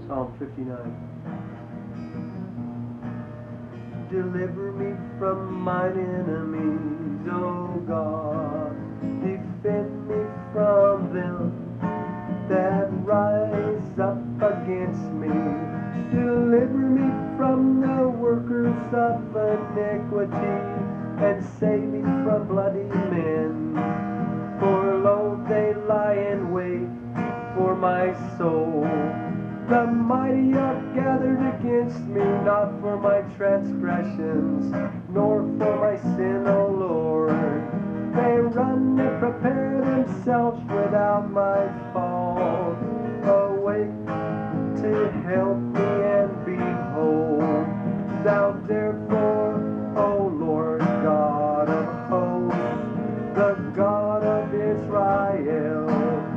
Psalm 59. Deliver me from mine enemies, O God. Defend me from them that rise up against me. Deliver me from the workers of iniquity, and save me from bloody men. For lo, they lie in wait for my soul. The mighty are gathered against me, not for my transgressions, nor for my sin, O Lord. They run and prepare themselves without my fault. Awake to help me and behold. Thou therefore, O Lord God of hosts, the God of Israel,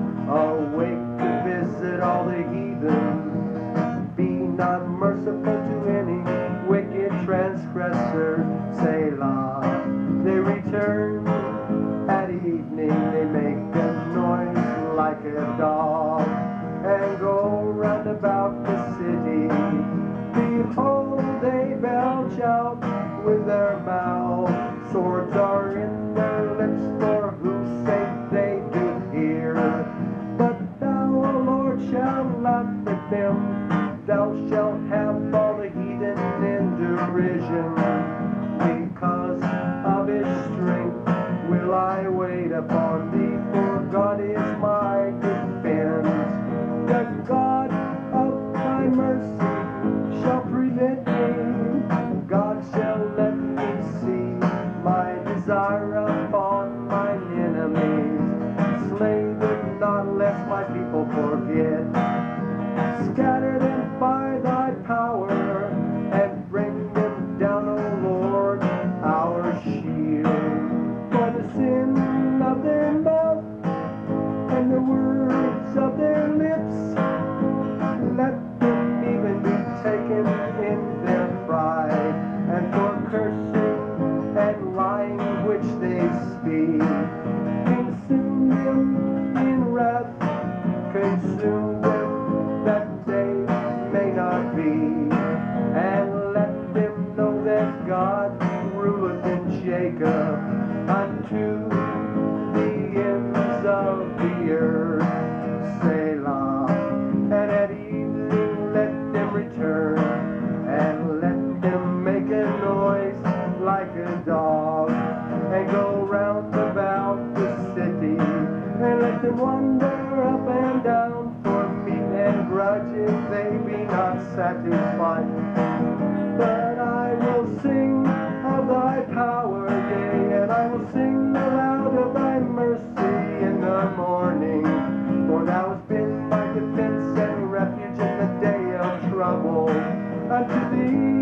awake to visit all the heathen. Be not merciful to any wicked transgressor. Selah. They return at evening, they make a noise like a dog, and go round about the city. Behold, they belch out with their mouth. Swords are in their lips, for whose sake they do hear. But thou, O Lord, shalt laugh at them. Thou shalt have all the heathen in derision. Because of his strength will I wait upon thee, for God is my defense. The God of thy mercy shall prevent me. God shall let me see my desire upon mine enemies. Slay them not, lest my people forget. Scatter them by thy power, and bring them down, O Lord, our shield. For the sin of their mouth and the words of their lips, let them even be taken in their pride, and for cursing and lying which they speak. Consume them in wrath, consume them that they may not be, and let them know that God ruleth in Jacob unto the ends of the earth. Selah. And at evening let them return, and let them make a noise like a dog, and go round about the city, and let them wander up and down for meat and grudge if they be not satisfied. But I will sing of thy power, yea, and I will sing aloud of thy mercy in the morning. For thou hast been my defense and refuge in the day of trouble. Unto thee